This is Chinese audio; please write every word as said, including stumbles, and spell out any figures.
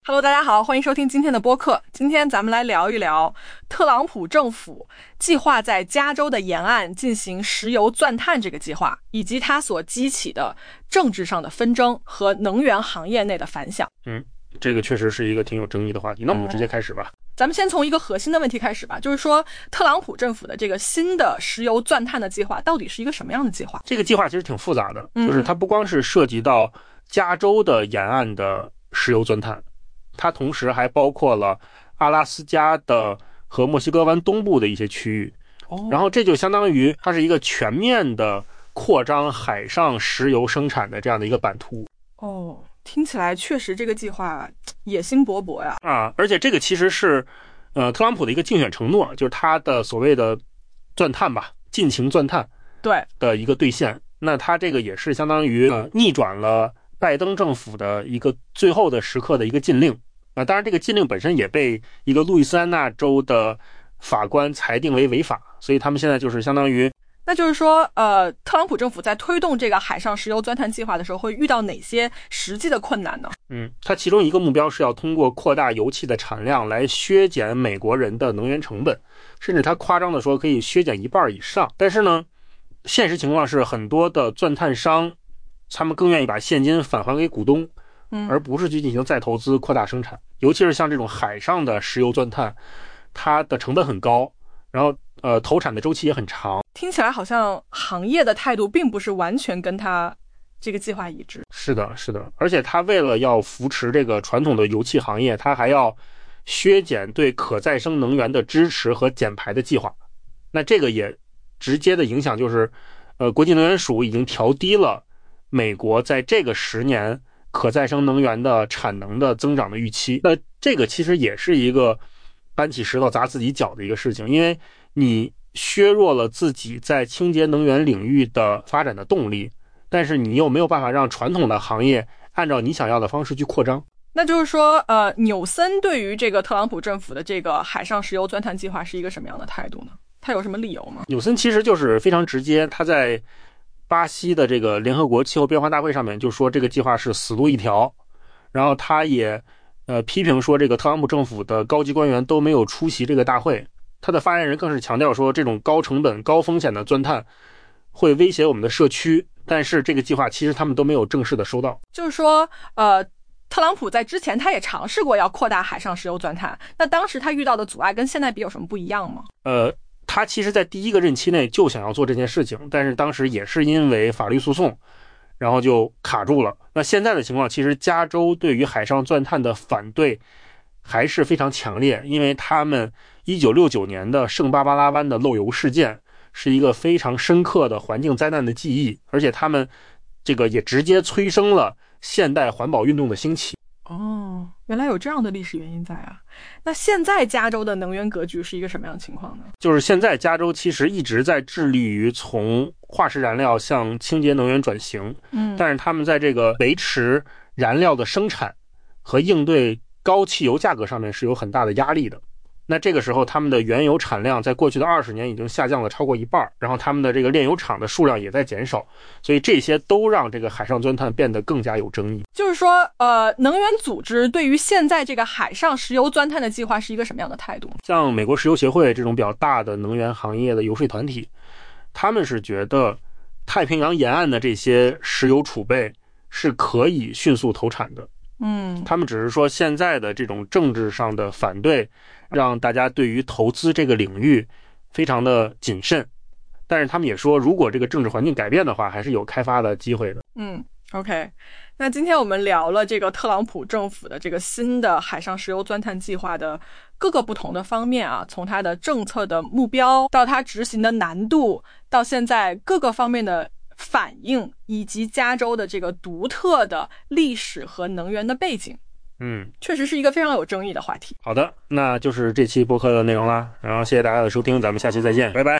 Hello， 大家好，欢迎收听今天的播客。今天咱们来聊一聊特朗普政府计划在加州的沿岸进行石油钻探这个计划，以及它所激起的政治上的纷争和能源行业内的反响。 嗯，这个确实是一个挺有争议的话题。那我们直接开始吧。 嗯、咱们先从一个核心的问题开始吧，就是说特朗普政府的这个新的石油钻探的计划到底是一个什么样的计划？ 这个计划其实挺复杂的，就是它不光是涉及到加州的沿岸的石油钻探，它同时还包括了阿拉斯加的和墨西哥湾东部的一些区域，然后这就相当于它是一个全面的扩张海上石油生产的这样的一个版图。 哦，听起来确实这个计划野心勃勃呀！ 啊，而且这个其实是呃特朗普的一个竞选承诺，就是他的所谓的钻探吧，尽情钻探对的一个兑现。那他这个也是相当于、呃、逆转了拜登政府的一个最后的时刻的一个禁令。啊，当然这个禁令本身也被一个路易斯安那州的法官裁定为违法，所以他们现在就是相当于， 那就是说呃，特朗普政府在推动这个海上石油钻探计划的时候会遇到哪些实际的困难呢？ 嗯，它其中一个目标是要通过扩大油气的产量来削减美国人的能源成本，甚至他夸张的说可以削减一半以上。但是呢，现实情况是很多的钻探商他们更愿意把现金返还给股东，而不是去进行再投资扩大生产。尤其是像这种海上的石油钻探，它的成本很高，然后呃投产的周期也很长。 听起来好像行业的态度并不是完全跟它这个计划一致。 是的是的，而且它为了要扶持这个传统的油气行业，它还要削减对可再生能源的支持和减排的计划。那这个也直接的影响就是呃国际能源署已经调低了美国在这个十年可再生能源的产能的增长的预期。那这个其实也是一个搬起石头砸自己脚的一个事情，因为你削弱了自己在清洁能源领域的发展的动力，但是你又没有办法让传统的行业按照你想要的方式去扩张。 那就是说呃，纽森对于这个特朗普政府的这个海上石油钻探计划是一个什么样的态度呢？他有什么理由吗？ 纽森其实就是非常直接，他在巴西的这个联合国气候变化大会上面就说这个计划是死路一条，然后他也呃批评说这个特朗普政府的高级官员都没有出席这个大会。他的发言人更是强调说这种高成本高风险的钻探会威胁我们的社区，但是这个计划其实他们都没有正式的收到。 就是说呃特朗普在之前他也尝试过要扩大海上石油钻探，那当时他遇到的阻碍跟现在比有什么不一样吗？ 呃他其实在第一个任期内就想要做这件事情，但是当时也是因为法律诉讼然后就卡住了。那现在的情况，其实加州对于海上钻探的反对还是非常强烈，因为他们一九六九年的圣巴巴拉湾的漏油事件是一个非常深刻的环境灾难的记忆，而且他们这个也直接催生了现代环保运动的兴起。 哦，原来有这样的历史原因在啊。那现在加州的能源格局是一个什么样的情况呢？ 就是现在加州其实一直在致力于从化石燃料向清洁能源转型，嗯，但是他们在这个维持燃料的生产和应对高汽油价格上面是有很大的压力的。那这个时候他们的原油产量在过去的二十年已经下降了超过一半，然后他们的这个炼油厂的数量也在减少，所以这些都让这个海上钻探变得更加有争议。 就是说呃，能源组织对于现在这个海上石油钻探的计划是一个什么样的态度？ 像美国石油协会这种比较大的能源行业的游说团体，他们是觉得太平洋沿岸的这些石油储备是可以迅速投产的。嗯，他们只是说现在的这种政治上的反对让大家对于投资这个领域非常的谨慎，但是他们也说如果这个政治环境改变的话还是有开发的机会的。 嗯 OK， 那今天我们聊了这个特朗普政府的这个新的海上石油钻探计划的各个不同的方面啊，从它的政策的目标到它执行的难度，到现在各个方面的反应，以及加州的这个独特的历史和能源的背景。嗯，确实是一个非常有争议的话题。 好的，那就是这期播客的内容啦，然后谢谢大家的收听，咱们下期再见，拜拜。